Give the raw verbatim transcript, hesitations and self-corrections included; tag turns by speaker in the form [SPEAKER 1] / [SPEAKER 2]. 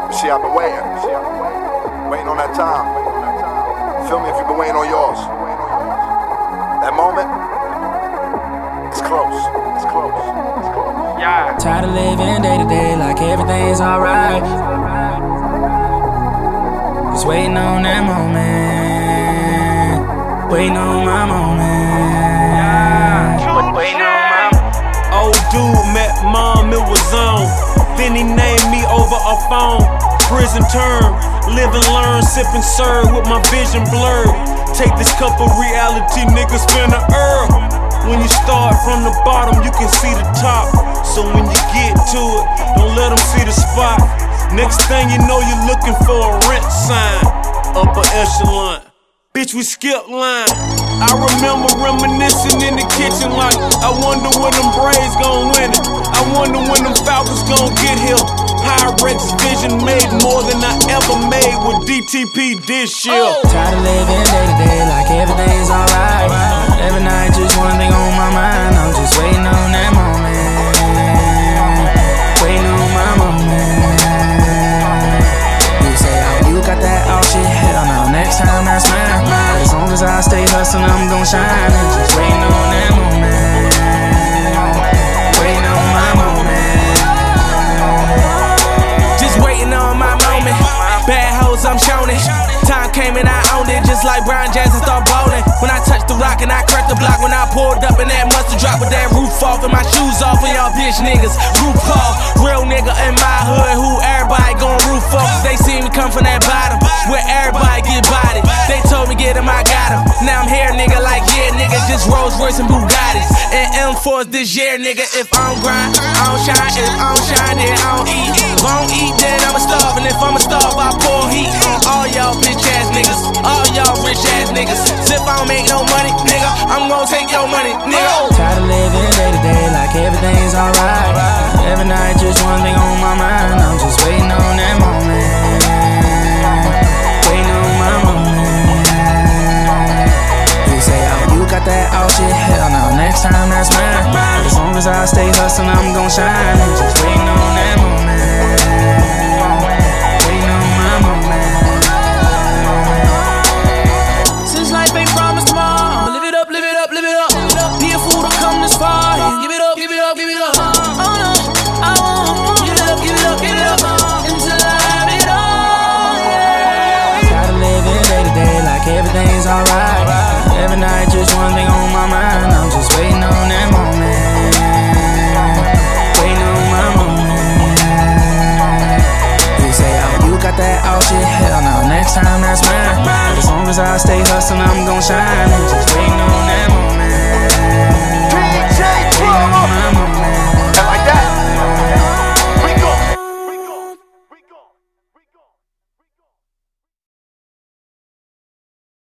[SPEAKER 1] See, I've been waiting. Waiting on that time. Feel me if you've been waiting on yours. That moment, it's close. It's close. It's close.
[SPEAKER 2] Yeah.
[SPEAKER 3] Tired of living day to day like everything's alright. Just waiting on that moment. Waiting on my moment.
[SPEAKER 2] Yeah. Waiting on my
[SPEAKER 4] Old dude met mom, it was on. Then he named me over a phone. Prison term, live and learn, sip and serve with my vision blurred. Take this cup of reality, niggas finna earn. When you start from the bottom, you can see the top. So when you get to it, don't let them see the spot. Next thing you know, you're looking for a rent sign. Upper echelon, bitch, we skip line. I remember reminiscing in the kitchen like, I wonder when them Braves gon' win it. I wonder when them Falcons gon' get here. Pyrex Vision made more than I ever made with D T P this year.
[SPEAKER 3] Oh. Tired of living day to day like everything's alright. Every night just one thing on my mind. I'm just waiting on that moment. Waiting on my moment. You say, oh, you got that all shit. Hell no, next time that's mine. As long as I stay hustling, I'm gon' shine. And just waiting on that moment. Waiting on my moment.
[SPEAKER 5] Waiting on my moment. Bad hoes, I'm showing it. Time came and I owned it, just like Brian Jackson start bowling. When I touched the rock and I cracked the block. When I pulled up and that mustard drop with that roof off and my shoes off and y'all bitch niggas roof off. Real nigga in my hood, who everybody gon' roof off. They see me come from that bottom, where everybody get bodied. They told me get him, I got him. Now I'm here, nigga, like yeah, nigga, just Rolls Royce and Bugattis and M fours this year, nigga. If I don't grind, I don't shine. If I don't shine, then I don't eat. If I don't eat, then I'ma starve. And if I'ma starve, I pour heat on all y'all bitch ass niggas, all y'all rich ass niggas. So if I don't make no money, nigga, I'm gon' take your money, nigga.
[SPEAKER 3] Tired of living day to day like everything's alright. Every night just one thing on my mind. I'm just waiting on that moment. Waiting on my moment. You say, oh, you got that all shit. Hell no, next time that's mine. As long as I stay hustling, I'm gon' shine. And just waiting on that moment. Waiting on my moment.
[SPEAKER 5] Since life ain't promised tomorrow, I'ma live it up, live it up, live it up. Be a fool to come this far. Give it up, give it up, give it up. Oh no, I won't. Give it up, give it up, give it up. Until I have it all, yeah.
[SPEAKER 3] Tired of living day to day like everything's alright. Every night just one thing on my mind. I'm just waiting on that moment. Waiting on my moment. You say, oh, you got that all shit. Hell no, next time that's mine. As long as I stay hustling, I'm gon' shine.